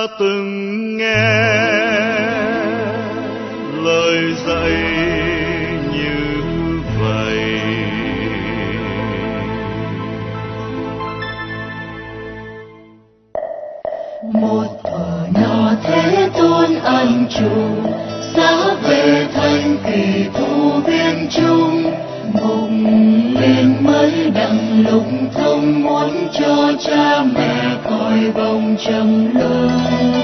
từng nghe lời dạy như vậy. Một thuở nọ Thế Tôn an trụ, giá về thanh kỳ thu viên trung. Mục liền mới đặng lục thông, muốn cho cha mẹ coi bồng trầm luân.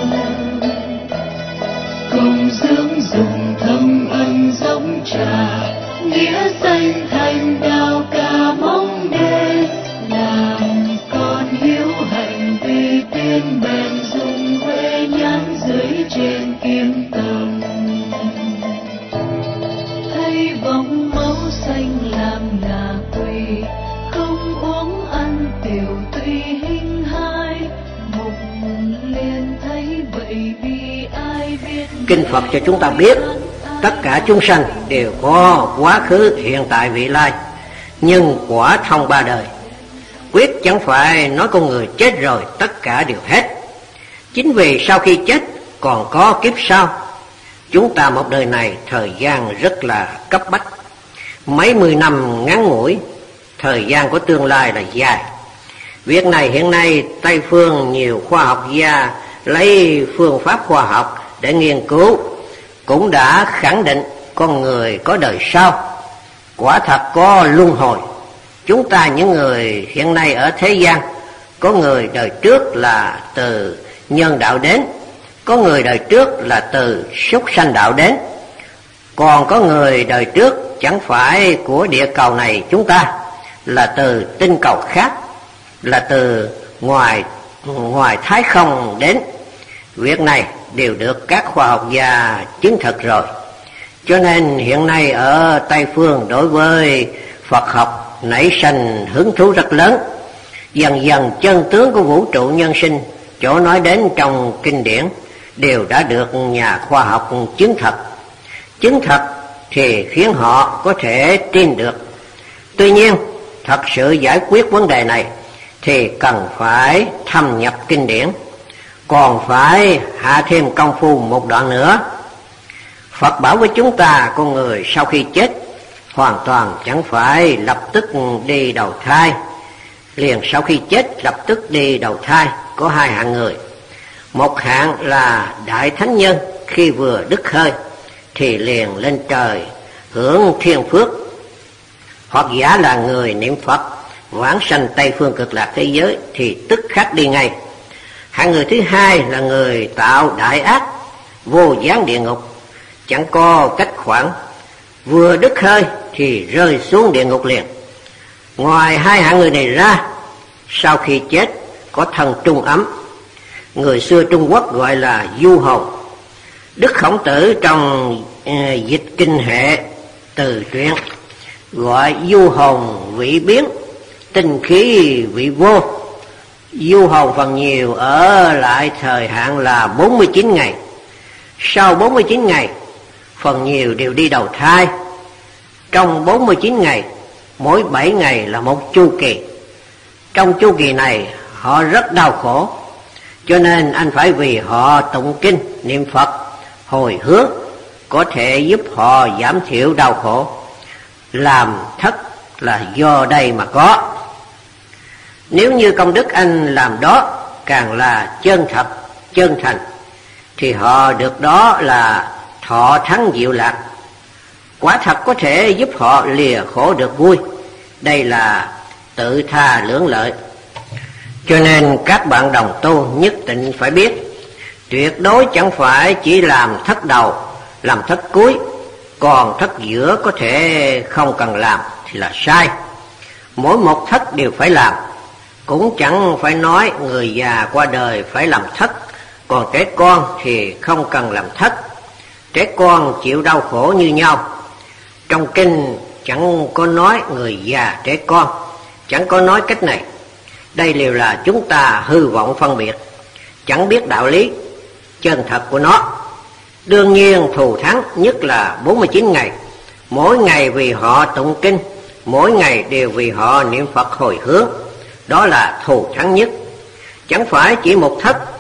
Cùng dưỡng dùng thông ân giống trà, nghĩa danh thành đạo cả mong đêm. Làm con hiếu hạnh vì tiên bèn dùng huệ nhãn dưới trên kim tầng. Thấy bóng máu xanh làm ngà quỳ, không uống ăn tiểu tùy hình hai. Mục liền thấy vậy bi ai biết. Kinh Phật cho chúng ta biết tất cả chúng sanh đều có quá khứ, hiện tại, vị lai, nhân quả thông ba đời. Quyết chẳng phải nói con người chết rồi tất cả đều hết. Chính vì sau khi chết còn có kiếp sau. Chúng ta một đời này thời gian rất là cấp bách, mấy mươi năm ngắn ngủi, thời gian của tương lai là dài. Việc này hiện nay Tây phương nhiều khoa học gia lấy phương pháp khoa học để nghiên cứu, cũng đã khẳng định con người có đời sau, quả thật có luân hồi. Chúng ta những người hiện nay ở thế gian, có người đời trước là từ nhân đạo đến, có người đời trước là từ súc sanh đạo đến, còn có người đời trước chẳng phải của địa cầu này chúng ta, là từ tinh cầu khác, là từ ngoài thái không đến. Việc này đều được các khoa học gia chứng thực rồi. Cho nên hiện nay ở Tây phương đối với Phật học nảy sinh hứng thú rất lớn. Dần dần chân tướng của vũ trụ nhân sinh, chỗ nói đến trong kinh điển, đều đã được nhà khoa học chứng thực. Chứng thực thì khiến họ có thể tin được. Tuy nhiên, thật sự giải quyết vấn đề này thì cần phải thâm nhập kinh điển, còn phải hạ thêm công phu một đoạn nữa. Phật bảo với chúng ta, con người sau khi chết hoàn toàn chẳng phải lập tức đi đầu thai. Liền sau khi chết lập tức đi đầu thai có hai hạng người. Một hạng là đại thánh nhân, khi vừa đứt hơi thì liền lên trời hưởng thiên phước, hoặc giả là người niệm Phật vãng sanh Tây phương cực lạc thế giới thì tức khắc đi ngay. Hạng người thứ hai là người tạo đại ác, vô gián địa ngục, chẳng có cách khoản, vừa đứt hơi thì rơi xuống địa ngục liền. Ngoài hai hạng người này ra, sau khi chết có thân trung ấm, người xưa Trung Quốc gọi là du hồn. Đức Khổng Tử trong dịch kinh hệ từ truyện gọi du hồn vị biến, tinh khí vị vô. Du hồn phần nhiều ở lại thời hạn là 49 ngày. Sau 49 ngày, phần nhiều đều đi đầu thai. Trong 49 ngày, mỗi 7 ngày là một chu kỳ. Trong chu kỳ này, họ rất đau khổ. Cho nên anh phải vì họ tụng kinh, niệm Phật, hồi hướng, có thể giúp họ giảm thiểu đau khổ. Làm thất là do đây mà có. Nếu như công đức anh làm đó càng là chân thật, chân thành, thì họ được đó là thọ thắng diệu lạc. Quả thật có thể giúp họ lìa khổ được vui. Đây là tự tha lưỡng lợi. Cho nên các bạn đồng tu nhất định phải biết, tuyệt đối chẳng phải chỉ làm thất đầu, làm thất cuối, còn thất giữa có thể không cần làm thì là sai. Mỗi một thất đều phải làm. Cũng chẳng phải nói người già qua đời phải làm thất, còn trẻ con thì không cần làm thất. Trẻ con chịu đau khổ như nhau. Trong kinh chẳng có nói người già trẻ con, chẳng có nói cách này. Đây đều là chúng ta hư vọng phân biệt, chẳng biết đạo lý chân thật của nó. Đương nhiên thù thắng nhất là 49 ngày. Mỗi ngày vì họ tụng kinh, mỗi ngày đều vì họ niệm Phật hồi hướng. Đó là thù thắng nhất. Chẳng phải chỉ một thất,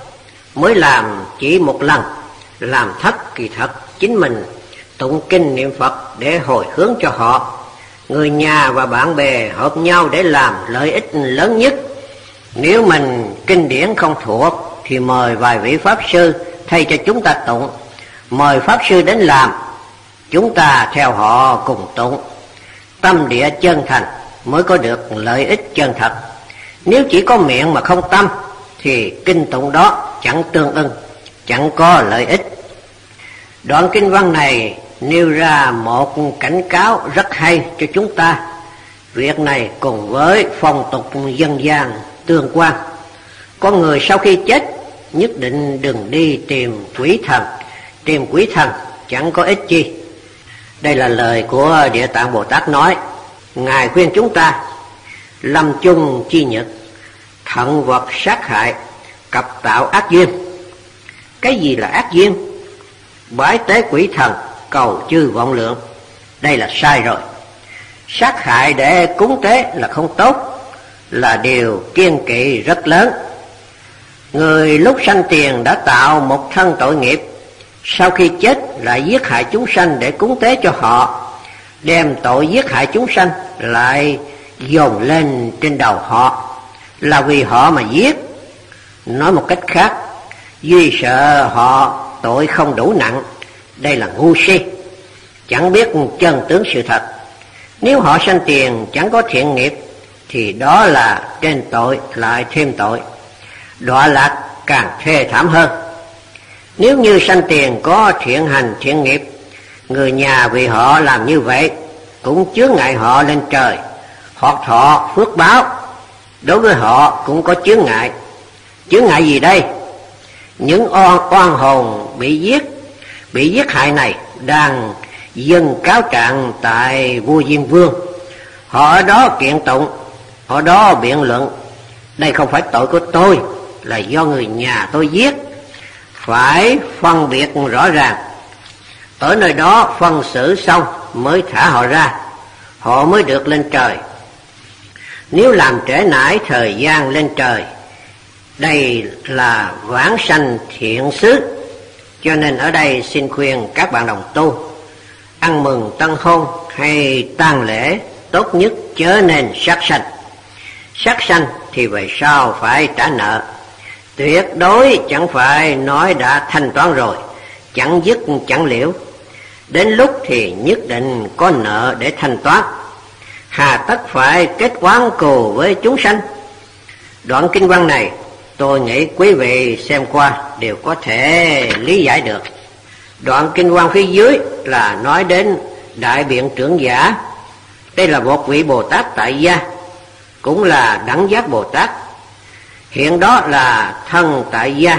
mới làm chỉ một lần, làm thất kỳ thật chính mình tụng kinh niệm Phật để hồi hướng cho họ. Người nhà và bạn bè hợp nhau để làm lợi ích lớn nhất. Nếu mình kinh điển không thuộc thì mời vài vị pháp sư thay cho chúng ta tụng, mời pháp sư đến làm, chúng ta theo họ cùng tụng. Tâm địa chân thành mới có được lợi ích chân thật. Nếu chỉ có miệng mà không tâm thì kinh tụng đó chẳng tương ưng, chẳng có lợi ích. Đoạn kinh văn này nêu ra một cảnh cáo rất hay cho chúng ta. Việc này cùng với phong tục dân gian tương quan. Con người sau khi chết nhất định đừng đi tìm quỷ thần. Tìm quỷ thần chẳng có ích chi. Đây là lời của Địa Tạng Bồ Tát nói. Ngài khuyên chúng ta lâm chung chi nhật, thận vật sát hại, cập tạo ác duyên. Cái gì là ác duyên? Bái tế quỷ thần, cầu chư vọng lượng, đây là sai rồi. Sát hại để cúng tế là không tốt, là điều kiêng kỵ rất lớn. Người lúc sanh tiền đã tạo một thân tội nghiệp, sau khi chết lại giết hại chúng sanh để cúng tế cho họ, đem tội giết hại chúng sanh lại dồn lên trên đầu họ, là vì họ mà giết. Nói một cách khác, vì sợ họ tội không đủ nặng, đây là ngu si, chẳng biết chân tướng sự thật. Nếu họ sanh tiền chẳng có thiện nghiệp thì đó là trên tội lại thêm tội, đọa lạc càng thê thảm hơn. Nếu như sanh tiền có thiện hành thiện nghiệp, người nhà vì họ làm như vậy cũng chướng ngại họ lên trời, họ thọ phước báo, đối với họ cũng có chướng ngại. Chướng ngại gì đây? Những oan hồn bị giết hại này đang dâng cáo trạng tại vua Diêm Vương. Họ ở đó kiện tụng, họ ở đó biện luận, đây không phải tội của tôi, là do người nhà tôi giết. Phải phân biệt rõ ràng, ở nơi đó phân xử xong mới thả họ ra, họ mới được lên trời. Nếu làm trễ nải thời gian lên trời, đây là vãng sanh thiện xứ. Cho nên ở đây xin khuyên các bạn đồng tu, ăn mừng tân hôn hay tang lễ tốt nhất chớ nên sát sanh. Sát sanh thì về sau phải trả nợ, tuyệt đối chẳng phải nói đã thanh toán rồi, chẳng dứt chẳng liễu. Đến lúc thì nhất định có nợ để thanh toán, hà tất phải kết oán cừu với chúng sanh. Đoạn kinh văn này tôi nghĩ quý vị xem qua đều có thể lý giải được. Đoạn kinh văn phía dưới là nói đến Đại Biện Trưởng Giả. Đây là một vị Bồ Tát tại gia, cũng là Đẳng Giác Bồ Tát. Hiện đó là thân tại gia.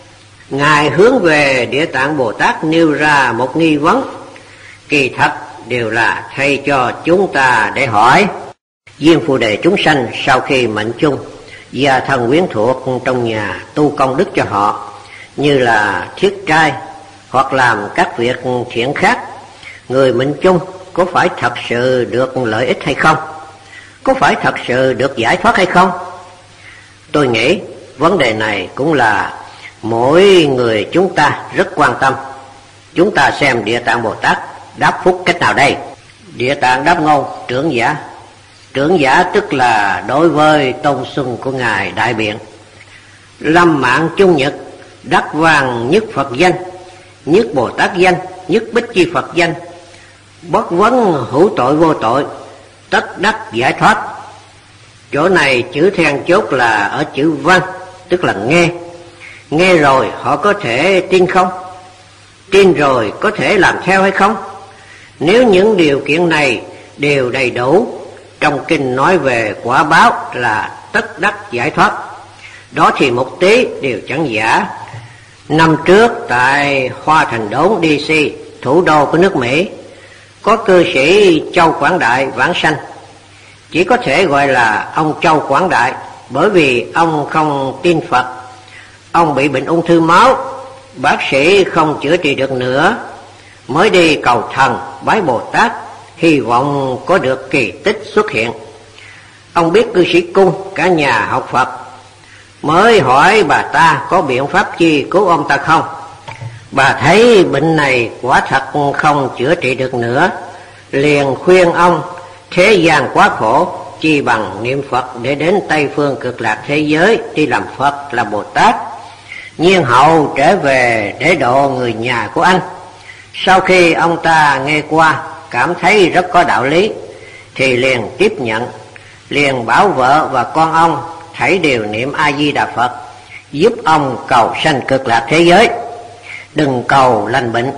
Ngài hướng về Địa Tạng Bồ Tát nêu ra một nghi vấn, kỳ thật đều là thay cho chúng ta để hỏi. Diêm Phù Đề chúng sanh sau khi mệnh chung, gia thân quyến thuộc trong nhà tu công đức cho họ, như là thiết trai hoặc làm các việc thiện khác, người mệnh chung có phải thật sự được lợi ích hay không? Có phải thật sự được giải thoát hay không? Tôi nghĩ vấn đề này cũng là mỗi người chúng ta rất quan tâm. Chúng ta xem Địa Tạng Bồ Tát đáp phúc cách nào đây. Địa Tạng đáp ngôn trưởng giả. Trưởng giả tức là đối với tôn xưng của Ngài đại biện. Lâm mạng chung nhật, đắc vàng nhất Phật danh, nhất Bồ Tát danh, nhất Bích Chi Phật danh, bất vấn hữu tội vô tội, tất đắc giải thoát. Chỗ này chữ then chốt là ở chữ văn, tức là nghe. Nghe rồi họ có thể tin không? Tin rồi có thể làm theo hay không? Nếu những điều kiện này đều đầy đủ, trong kinh nói về quả báo là tất đắc giải thoát, đó thì một tí đều chẳng giả. Năm trước tại Hoa Thành Đốn DC, thủ đô của nước Mỹ, có cư sĩ Châu Quảng Đại vãng sanh. Chỉ có thể gọi là ông Châu Quảng Đại, bởi vì ông không tin Phật. Ông bị bệnh ung thư máu, bác sĩ không chữa trị được nữa, mới đi cầu thần bái Bồ Tát, hy vọng có được kỳ tích xuất hiện. Ông biết cư sĩ Cung cả nhà học Phật, mới hỏi bà ta có biện pháp chi cứu ông ta không. Bà thấy bệnh này quả thật không chữa trị được nữa, liền khuyên ông thế gian quá khổ, chi bằng niệm Phật để đến Tây Phương Cực Lạc thế giới đi làm Phật là Bồ Tát, nhiên hậu trở về để độ người nhà của anh. Sau khi ông ta nghe qua cảm thấy rất có đạo lý thì liền tiếp nhận, liền bảo vợ và con ông thảy đều niệm A Di Đà Phật, giúp ông cầu sanh Cực Lạc thế giới, đừng cầu lành bệnh.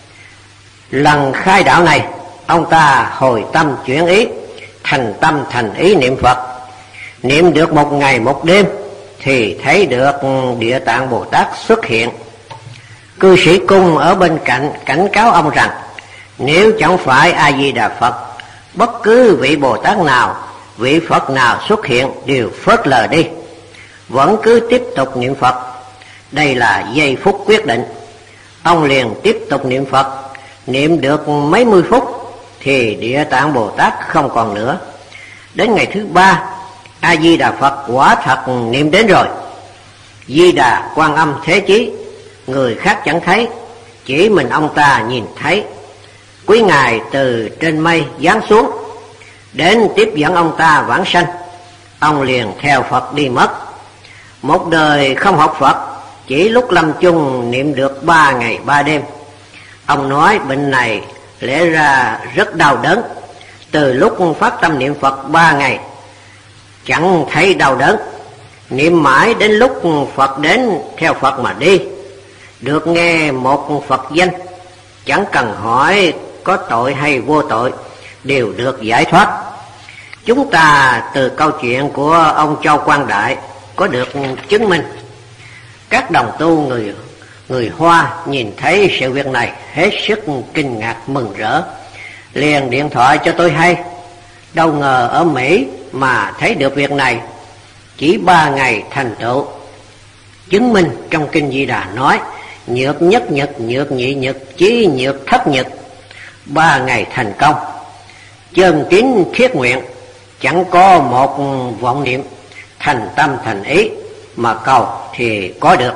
Lần khai đạo này, ông ta hồi tâm chuyển ý, thành tâm thành ý niệm Phật. Niệm được 1 ngày 1 đêm thì thấy được Địa Tạng Bồ Tát xuất hiện. Cư sĩ cung ở bên cạnh cảnh cáo ông rằng nếu chẳng phải A Di Đà Phật, bất cứ vị Bồ Tát nào, vị Phật nào xuất hiện đều phớt lờ đi, vẫn cứ tiếp tục niệm Phật. Đây là giây phút quyết định. Ông liền tiếp tục niệm Phật, niệm được mấy mươi phút thì Địa Tạng Bồ Tát không còn nữa. Đến ngày thứ 3, A Di Đà Phật quả thật niệm đến rồi. Di Đà Quan Âm Thế Chí, người khác chẳng thấy, chỉ mình ông ta nhìn thấy. Quý ngài từ trên mây giáng xuống, đến tiếp dẫn ông ta vãng sanh. Ông liền theo Phật đi mất. Một đời không học Phật, chỉ lúc lâm chung niệm được 3 ngày 3 đêm. Ông nói bệnh này lẽ ra rất đau đớn. Từ lúc phát tâm niệm Phật 3 ngày chẳng thấy đau đớn, niệm mãi đến lúc Phật đến theo Phật mà đi, được nghe một Phật danh, chẳng cần hỏi có tội hay vô tội, đều được giải thoát. Chúng ta từ câu chuyện của ông Châu Quang Đại có được chứng minh. Các đồng tu người Hoa nhìn thấy sự việc này hết sức kinh ngạc mừng rỡ, liền điện thoại cho tôi hay. Đâu ngờ ở Mỹ mà thấy được việc này, chỉ 3 ngày thành tựu. Chứng minh trong Kinh Di Đà nói nhược nhất nhật, nhược nhị nhật, chí nhược thất nhật, 3 ngày thành công. Chân tín thiết nguyện, chẳng có một vọng niệm, thành tâm thành ý mà cầu thì có được.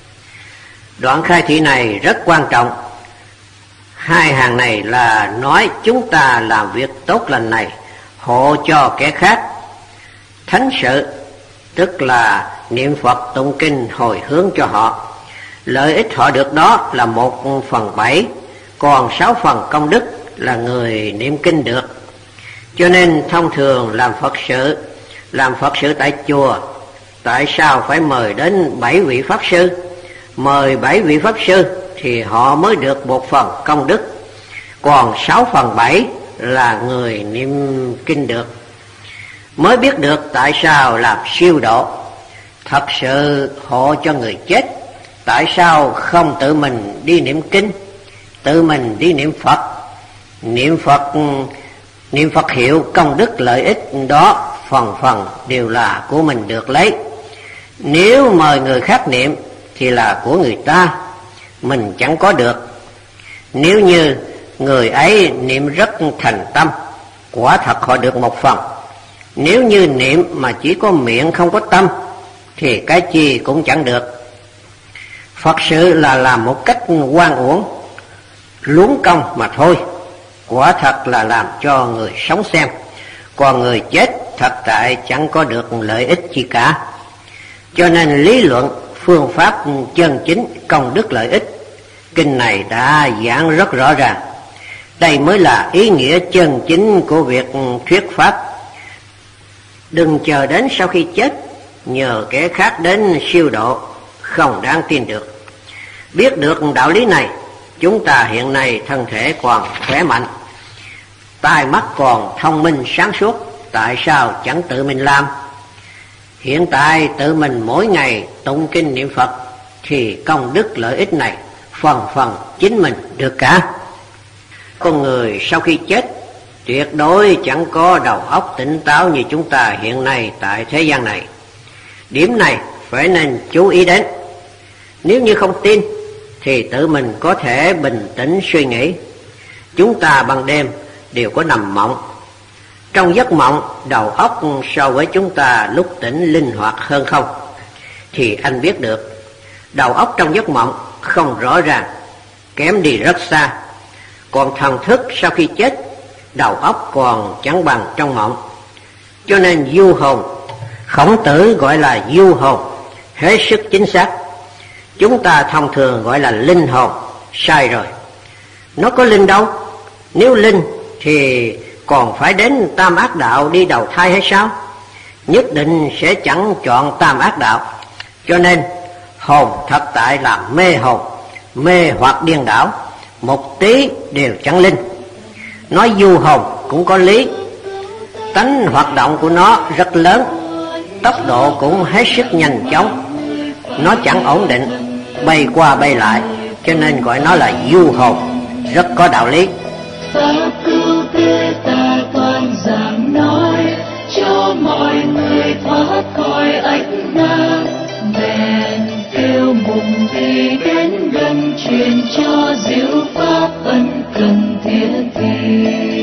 Đoạn khai thị này rất quan trọng. 2 hàng này là nói chúng ta làm việc tốt lành này hộ cho kẻ khác. Thánh sự tức là niệm Phật tụng kinh hồi hướng cho họ. Lợi ích họ được đó là 1/7, còn 6 phần công đức là người niệm kinh được. Cho nên thông thường làm Phật sự tại chùa, tại sao phải mời đến 7 vị Pháp Sư? Mời 7 vị Pháp Sư thì họ mới được 1 phần công đức, còn 6/7 là người niệm kinh được. Mới biết được tại sao làm siêu độ. Thật sự hộ cho người chết, tại sao không tự mình đi niệm kinh, tự mình đi niệm Phật? Niệm Phật hiệu công đức lợi ích đó phần đều là của mình được lấy. Nếu mời người khác niệm thì là của người ta, mình chẳng có được. Nếu như người ấy niệm rất thành tâm, quả thật họ được 1 phần. Nếu như niệm mà chỉ có miệng không có tâm thì cái chi cũng chẳng được. Phật sự là làm một cách oan uổng, luống công mà thôi. Quả thật là làm cho người sống xem, còn người chết thật tại chẳng có được lợi ích chi cả. Cho nên lý luận phương pháp chân chính công đức lợi ích, kinh này đã giảng rất rõ ràng. Đây mới là ý nghĩa chân chính của việc thuyết pháp. Đừng chờ đến sau khi chết nhờ kẻ khác đến siêu độ, không đáng tin được. Biết được đạo lý này, chúng ta hiện nay thân thể còn khỏe mạnh, tai mắt còn thông minh sáng suốt, tại sao chẳng tự mình làm? Hiện tại tự mình mỗi ngày tụng kinh niệm Phật thì công đức lợi ích này phần chính mình được cả. Con người sau khi chết tuyệt đối chẳng có đầu óc tỉnh táo như chúng ta hiện nay tại thế gian này. Điểm này phải nên chú ý đến. Nếu như không tin thì tự mình có thể bình tĩnh suy nghĩ. Chúng ta ban đêm đều có nằm mộng. Trong giấc mộng, đầu óc so với chúng ta lúc tỉnh linh hoạt hơn không? thì anh biết được đầu óc trong giấc mộng không rõ ràng, kém đi rất xa. Còn thần thức sau khi chết, đầu óc còn chẳng bằng trong mộng. Cho nên du hồn, Khổng Tử gọi là du hồn, hết sức chính xác. Chúng ta thông thường gọi là linh hồn, sai rồi. Nó có linh đâu? Nếu linh thì còn phải đến tam ác đạo đi đầu thai hay sao? Nhất định sẽ chẳng chọn tam ác đạo. Cho nên hồn thật tại là mê hồn, mê hoặc điên đảo, một tí đều chẳng linh. Nói du hồn cũng có lý. Tánh hoạt động của nó rất lớn, tốc độ cũng hết sức nhanh chóng. Nó chẳng ổn định, bay qua bay lại, cho nên gọi nó là du hồn, rất có đạo lý. Pháp cứu thế ta toàn giảng nói, cho mọi người thoát khỏi ách nan. Bèn kêu mùng thì đến gần, truyền cho diệu pháp ân cần thiết thi.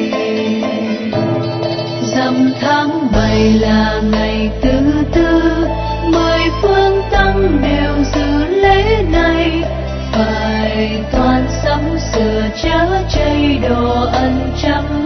Rằm tháng 7 là ngày thứ tư, 10 phương tăng đều dự lễ này. Phải toàn sắm sửa chớ chay đồ ăn trăm